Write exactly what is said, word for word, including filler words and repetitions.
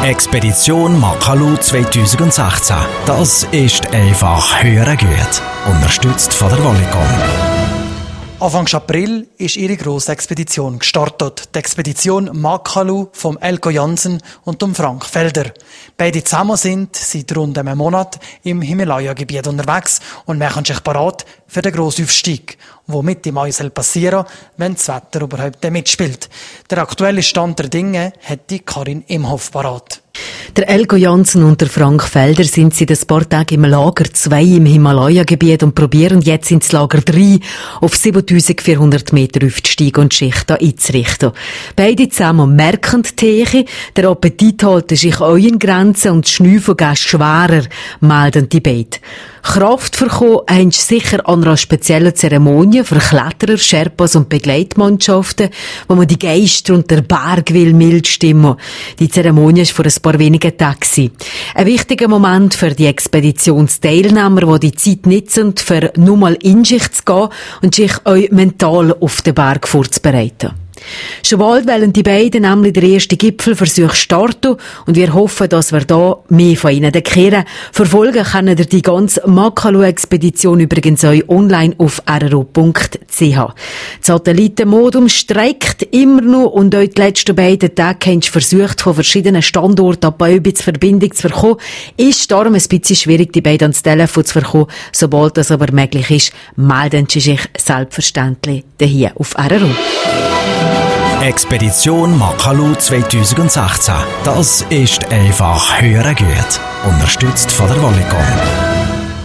Expedition Makalu zwanzig sechzehn. Das ist einfach hören gut. Unterstützt von der Vollecom. Anfang April ist ihre grosse Expedition gestartet. Die Expedition Makalu vom Elko Jansen und dem Frank Felder. Beide zusammen sind seit rund einem Monat im Himalaya-Gebiet unterwegs und machen sich bereit für den grossen Aufstieg, der Mitte Mai soll passieren, wenn das Wetter überhaupt mitspielt. Der aktuelle Stand der Dinge hat die Karin Imhoff parat. Der Elko Jansen und der Frank Felder sind seit ein paar Tagen im Lager zwei im Himalaya-Gebiet und probieren jetzt ins Lager drei auf siebentausendvierhundert Meter aufzusteigen und die Schicht einzurichten. Beide zusammen merken die Teche, der Appetit hält sich auch in Grenzen und das Schnüffeln geht schwerer, melden die beiden. Kraft bekommen haben sie sicher an einer speziellen Zeremonie für Kletterer, Sherpas und Begleitmannschaften, wo man die Geister und der Berg will mild stimmen. Die Zeremonie war vor ein paar wenigen Tagen. Ein wichtiger Moment für die Expeditionsteilnehmer, die die Zeit nutzen, für nur mal in sich zu gehen und sich auch mental auf den Berg vorzubereiten. Schon bald wollen die beiden nämlich den ersten Gipfelversuch starten und wir hoffen, dass wir da mehr von ihnen kehren. Verfolgen können ihr die ganze Makalu-Expedition übrigens auch online auf r r o punkt c h. Das Satellitenmodum streikt immer noch und auch die letzten beiden Tage haben sie versucht, von verschiedenen Standorten ab eine Verbindung zu bekommen. Ist darum ein bisschen schwierig, die beiden ans Telefon zu bekommen. Sobald das aber möglich ist, melden sie sich selbstverständlich hier auf R R O. Expedition Makalu zwanzig sechzehn. Das ist einfach hören gut. Unterstützt von der Vollecom.